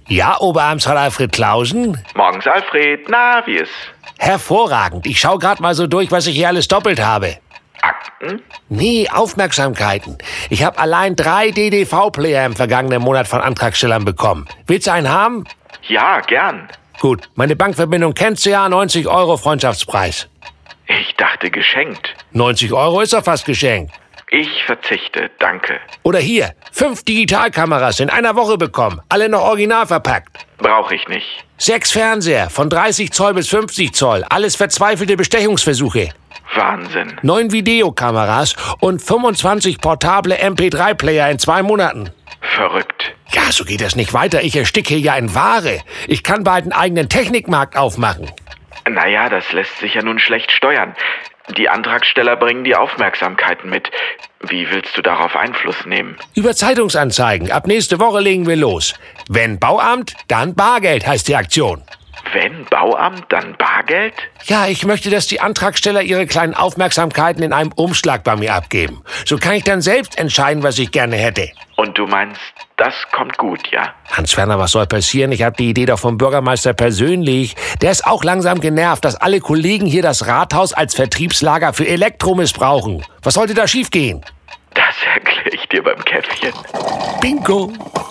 Ja, Oberamtsrat Alfred Klausen? Morgens, Alfred. Na, wie ist? Hervorragend. Ich schau grad mal so durch, was ich hier alles doppelt habe. Akten? Nee, Aufmerksamkeiten. Ich habe allein 3 DDV-Player im vergangenen Monat von Antragstellern bekommen. Willst du einen haben? Ja, gern. Gut, meine Bankverbindung kennst du ja, 90 € Freundschaftspreis. Ich dachte geschenkt. 90 € ist doch fast geschenkt. Ich verzichte, danke. Oder hier, 5 Digitalkameras in einer Woche bekommen, alle noch original verpackt. Brauche ich nicht. 6 Fernseher, von 30 Zoll bis 50 Zoll, alles verzweifelte Bestechungsversuche. Wahnsinn. 9 Videokameras und 25 portable MP3-Player in 2 Monaten. Verrückt. Ja, so geht das nicht weiter. Ich ersticke hier ja in Ware. Ich kann bald einen eigenen Technikmarkt aufmachen. Naja, das lässt sich ja nun schlecht steuern. Die Antragsteller bringen die Aufmerksamkeiten mit. Wie willst du darauf Einfluss nehmen? Über Zeitungsanzeigen. Ab nächste Woche legen wir los. Wenn Bauamt, dann Bargeld heißt die Aktion. Wenn Bauamt, dann Bargeld? Ja, ich möchte, dass die Antragsteller ihre kleinen Aufmerksamkeiten in einem Umschlag bei mir abgeben. So kann ich dann selbst entscheiden, was ich gerne hätte. Und du meinst, das kommt gut, ja? Hans-Werner, was soll passieren? Ich habe die Idee doch vom Bürgermeister persönlich. Der ist auch langsam genervt, dass alle Kollegen hier das Rathaus als Vertriebslager für Elektro missbrauchen. Was sollte da schiefgehen? Das erkläre ich dir beim Käffchen. Bingo!